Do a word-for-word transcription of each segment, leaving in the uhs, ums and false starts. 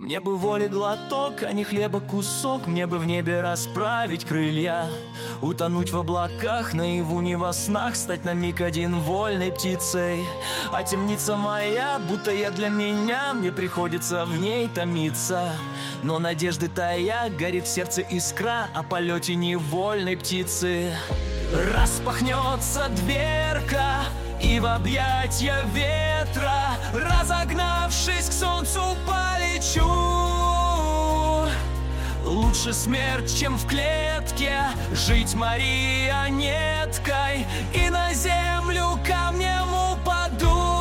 Мне бы воли глоток, а не хлеба кусок. Мне бы в небе расправить крылья, утонуть в облаках, наяву не во снах, стать на миг один вольной птицей. А темница моя, будто я для меня, мне приходится в ней томиться. Но надежды тая, горит в сердце искра о полете невольной птицы. Распахнется дверка, и в объятья ветра, разогнавшись к солнцу, полечу. Лучше смерть, чем в клетке жить марионеткой и на землю камнем упаду.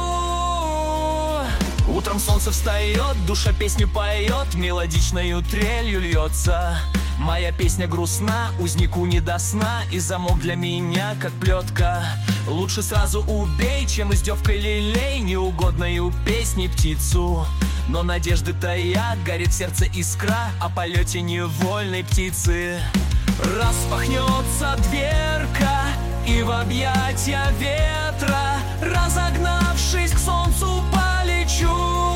Утром солнце встает, душа песню поет, мелодичною трелью льется. Моя песня грустна, узнику не до сна, и замок для меня как плетка. Лучше сразу убей, чем издевкой лелей неугодною песней птицу. Но надежды тая, горит в сердце искра о полете невольной птицы. Распахнется дверка, и в объятья ветра, разогнавшись к солнцу, полечу.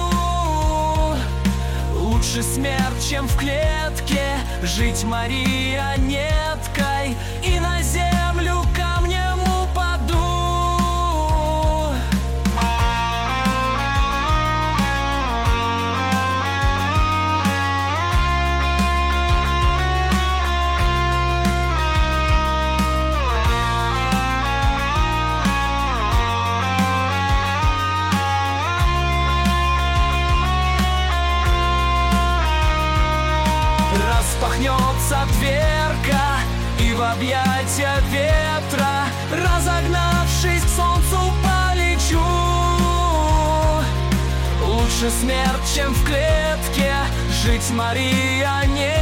Лучше смерть, чем в клетке жить марионеткой и на землю камнем упаду. Распахнется дверка, и в объятья ветра, разогнавшись к солнцу, полечу. Лучше смерть, чем в клетке жить марионеткой